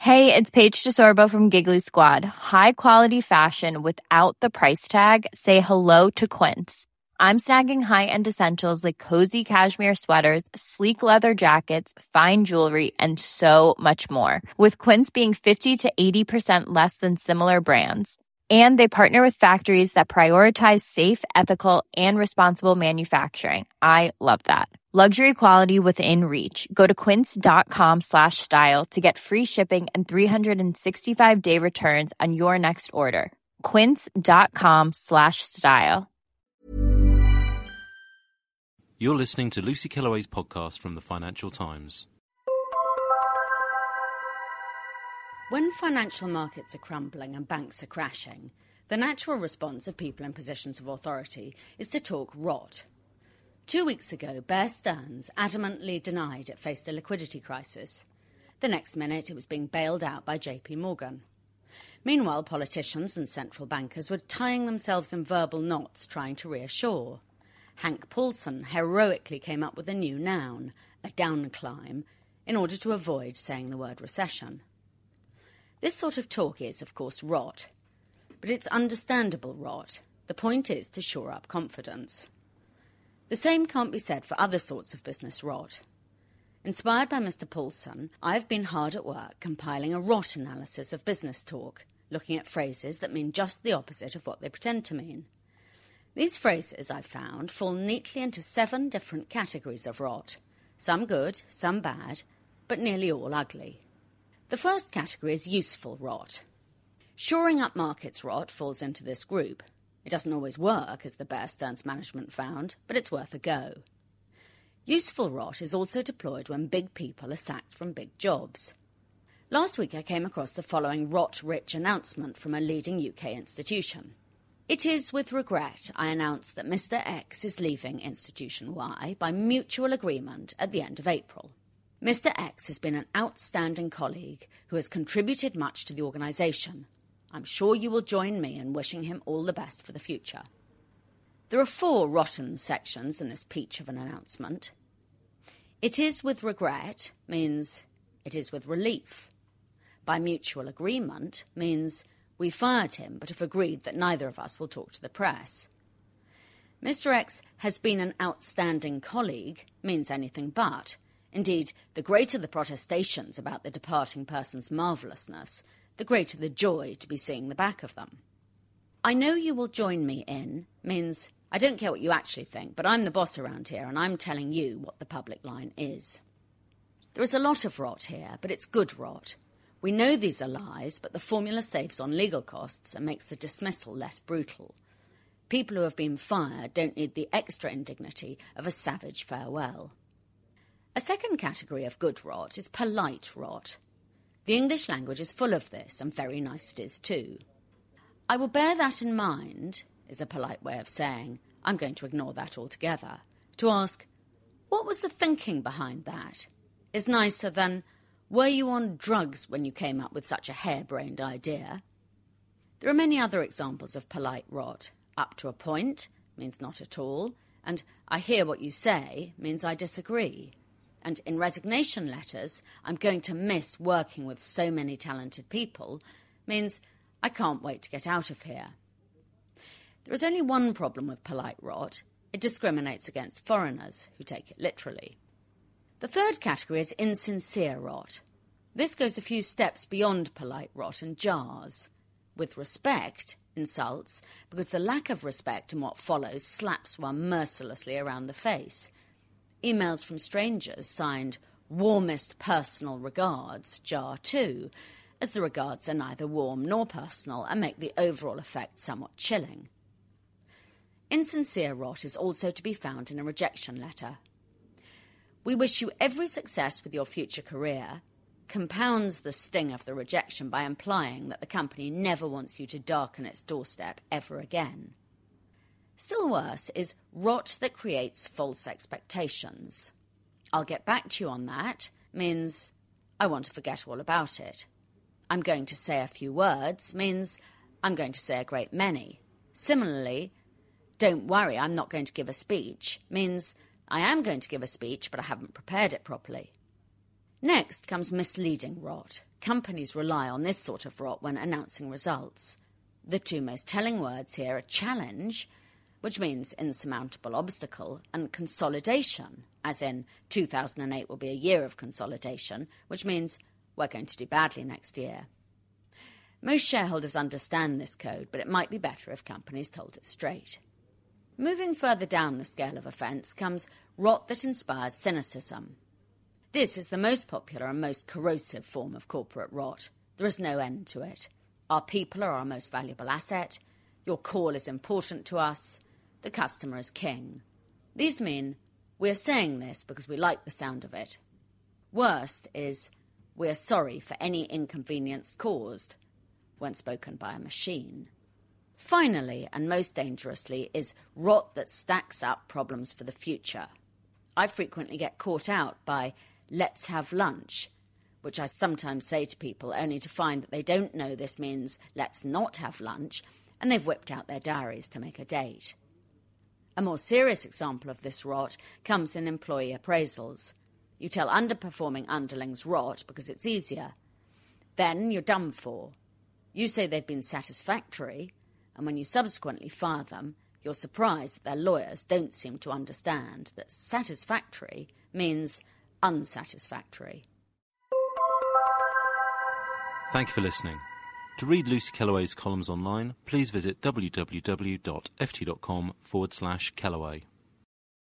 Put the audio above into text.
Hey, it's Paige DeSorbo from Giggly Squad. High quality fashion without the price tag. Say hello to Quince. I'm snagging high-end essentials like cozy cashmere sweaters, sleek leather jackets, fine jewelry, and so much more. With Quince being 50 to 80% less than similar brands. And they partner with factories that prioritize safe, ethical, and responsible manufacturing. I love that. Luxury quality within reach. Go to quince.com/style to get free shipping and 365-day returns on your next order. Quince.com/style. You're listening to Lucy Kellaway's podcast from the Financial Times. When financial markets are crumbling and banks are crashing, the natural response of people in positions of authority is to talk rot. 2 weeks ago, Bear Stearns adamantly denied it faced a liquidity crisis. The next minute, it was being bailed out by JP Morgan. Meanwhile, politicians and central bankers were tying themselves in verbal knots trying to reassure. Hank Paulson heroically came up with a new noun, a downclimb, in order to avoid saying the word recession. This sort of talk is, of course, rot. But it's understandable rot. The point is to shore up confidence. The same can't be said for other sorts of business rot. Inspired by Mr. Paulson, I've been hard at work compiling a rot analysis of business talk, looking at phrases that mean just the opposite of what they pretend to mean. These phrases, I've found, fall neatly into 7 different categories of rot. Some good, some bad, but nearly all ugly. The first category is useful rot. Shoring up markets rot falls into this group. It doesn't always work, as the Bear Stearns management found, but it's worth a go. Useful rot is also deployed when big people are sacked from big jobs. Last week I came across the following rot-rich announcement from a leading UK institution. It is with regret I announce that Mr. X is leaving Institution Y by mutual agreement at the end of April. Mr. X has been an outstanding colleague who has contributed much to the organisation. I'm sure you will join me in wishing him all the best for the future. There are 4 rotten sections in this peach of an announcement. It is with regret means it is with relief. By mutual agreement means we fired him but have agreed that neither of us will talk to the press. Mr. X has been an outstanding colleague means anything but. Indeed, the greater the protestations about the departing person's marvellousness, the greater the joy to be seeing the back of them. I know you will join me in means I don't care what you actually think, but I'm the boss around here and I'm telling you what the public line is. There is a lot of rot here, but it's good rot. We know these are lies, but the formula saves on legal costs and makes the dismissal less brutal. People who have been fired don't need the extra indignity of a savage farewell. A second category of good rot is polite rot. The English language is full of this, and very nice it is too. I will bear that in mind, is a polite way of saying, I'm going to ignore that altogether. To ask, what was the thinking behind that? Is nicer than, were you on drugs when you came up with such a harebrained idea? There are many other examples of polite rot. Up to a point means not at all, and I hear what you say means I disagree. And in resignation letters, I'm going to miss working with so many talented people, means I can't wait to get out of here. There is only one problem with polite rot. It discriminates against foreigners who take it literally. The third category is insincere rot. This goes a few steps beyond polite rot and jars. With respect, insults, because the lack of respect in what follows slaps one mercilessly around the face. Emails from strangers signed warmest personal regards jar too, as the regards are neither warm nor personal and make the overall effect somewhat chilling. Insincere rot is also to be found in a rejection letter. We wish you every success with your future career, compounds the sting of the rejection by implying that the company never wants you to darken its doorstep ever again. Still worse is rot that creates false expectations. I'll get back to you on that means I want to forget all about it. I'm going to say a few words means I'm going to say a great many. Similarly, don't worry, I'm not going to give a speech means I am going to give a speech, but I haven't prepared it properly. Next comes misleading rot, companies rely on this sort of rot when announcing results. The two most telling words here are challenge, which means insurmountable obstacle, and consolidation, as in 2008 will be a year of consolidation, which means we're going to do badly next year. Most shareholders understand this code, but it might be better if companies told it straight. Moving further down the scale of offence comes rot that inspires cynicism. This is the most popular and most corrosive form of corporate rot. There is no end to it. Our people are our most valuable asset. Your call is important to us. The customer is king. These mean we are saying this because we like the sound of it. Worst is we are sorry for any inconvenience caused when spoken by a machine. Finally, and most dangerously, is rot that stacks up problems for the future. I frequently get caught out by let's have lunch, which I sometimes say to people only to find that they don't know this means let's not have lunch, and they've whipped out their diaries to make a date. A more serious example of this rot comes in employee appraisals. You tell underperforming underlings rot because it's easier. Then you're done for. You say they've been satisfactory, and when you subsequently fire them, you're surprised that their lawyers don't seem to understand that satisfactory means unsatisfactory. Thank you for listening. To read Lucy Kellaway's columns online, please visit www.ft.com/Kellaway.